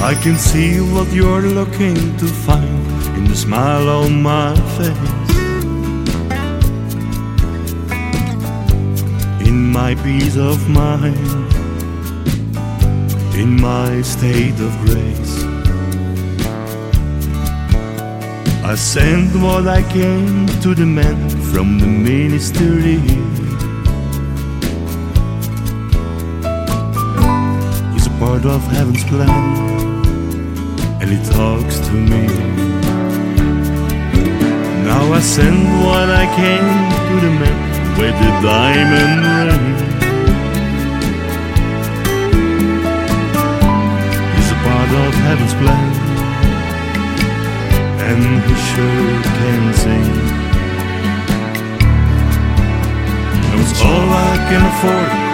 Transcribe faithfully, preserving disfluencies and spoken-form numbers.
I can see what you're looking to find in the smile on my face, in my peace of mind, in my state of grace. I send what I can to the man from the ministry. He's a part of heaven's plan, and he talks to me. Now I send what I can to the man with the diamond ring. He's a part of heaven's plan, and he sure can sing. That was all I can afford